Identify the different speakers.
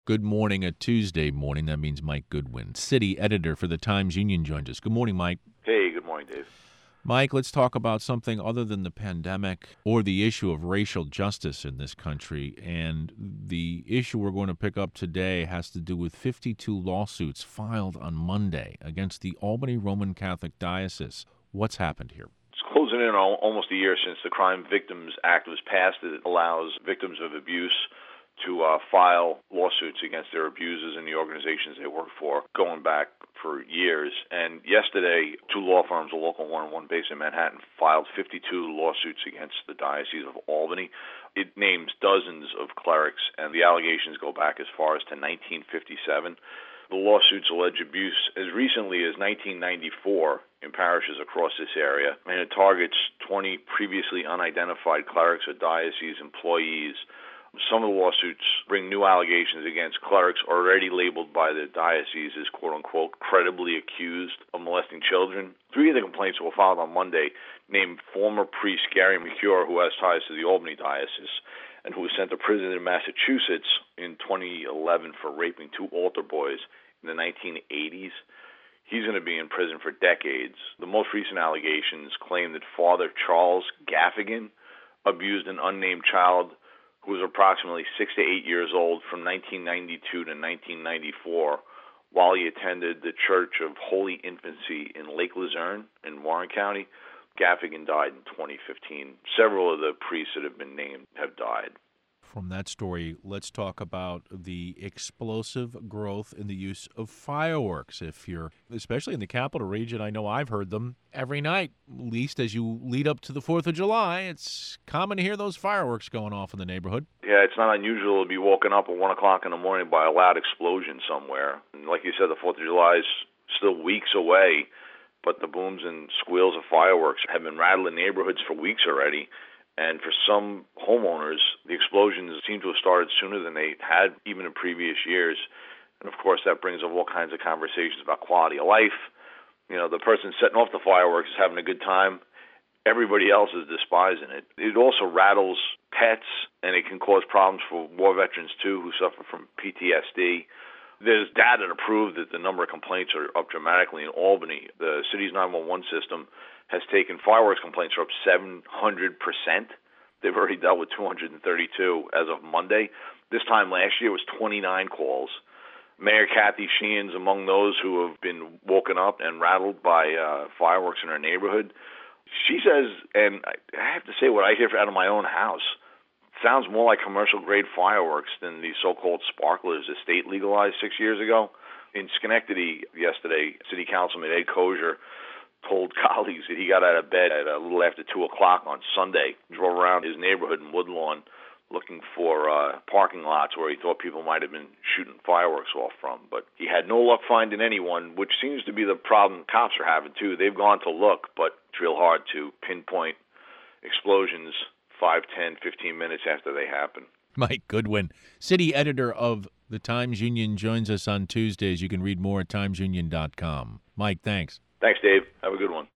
Speaker 1: Good morning, a Tuesday morning. That means Mike Goodwin, city editor for the Times-Union, joins us. Good morning, Mike.
Speaker 2: Hey, good morning, Dave.
Speaker 1: Mike, let's talk about something other than the pandemic or the issue of racial justice in this country. And the issue we're going to pick up today has to do with 52 lawsuits filed on Monday against the Albany Roman Catholic Diocese. What's happened here?
Speaker 2: It's closing in on almost a year since the Crime Victims Act was passed. It allows victims of abuse to file lawsuits against their abusers and the organizations they work for, going back for years. And yesterday, two law firms, a local one and one based in Manhattan, filed 52 lawsuits against the Diocese of Albany. It names dozens of clerics, and the allegations go back as far as to 1957. The lawsuits allege abuse as recently as 1994 in parishes across this area, and it targets 20 previously unidentified clerics or diocese employees. Some of the lawsuits bring new allegations against clerics already labeled by the diocese as, quote-unquote, credibly accused of molesting children. Three of the complaints that were filed on Monday named former priest Gary McCure, who has ties to the Albany diocese, and who was sent to prison in Massachusetts in 2011 for raping two altar boys in the 1980s. He's going to be in prison for decades. The most recent allegations claim that Father Charles Gaffigan abused an unnamed child who was approximately 6 to 8 years old from 1992 to 1994 while he attended the Church of Holy Infancy in Lake Luzerne in Warren County. Gaffigan died in 2015. Several of the priests that have been named have died.
Speaker 1: From that story, let's talk about the explosive growth in the use of fireworks. If you're, especially in the capital region, I know I've heard them every night, at least as you lead up to the 4th of July. It's common to hear those fireworks going off in the neighborhood.
Speaker 2: Yeah, it's not unusual to be woken up at 1 o'clock in the morning by a loud explosion somewhere. And like you said, the 4th of July is still weeks away, but the booms and squeals of fireworks have been rattling neighborhoods for weeks already. And for some homeowners, the explosions seem to have started sooner than they had even in previous years. And, of course, that brings up all kinds of conversations about quality of life. You know, the person setting off the fireworks is having a good time. Everybody else is despising it. It also rattles pets, and it can cause problems for war veterans, too, who suffer from PTSD. There's data to prove that the number of complaints are up dramatically in Albany. The city's 911 system has taken fireworks complaints are up 700%. They've already dealt with 232 as of Monday. This time last year was 29 calls. Mayor Kathy Sheehan's among those who have been woken up and rattled by fireworks in her neighborhood. She says, and I have to say what I hear out of my own house, sounds more like commercial-grade fireworks than the so-called sparklers the state legalized 6 years ago. In Schenectady yesterday, City Councilman Ed Kosher told colleagues that he got out of bed at a little after 2 o'clock on Sunday, drove around his neighborhood in Woodlawn looking for parking lots where he thought people might have been shooting fireworks off from. But he had no luck finding anyone, which seems to be the problem cops are having, too. They've gone to look, but it's real hard to pinpoint explosions 5, 10, 15 minutes after they happen.
Speaker 1: Mike Goodwin, city editor of the Times-Union, joins us on Tuesdays. You can read more at timesunion.com. Mike, thanks.
Speaker 2: Thanks, Dave. Have a good one.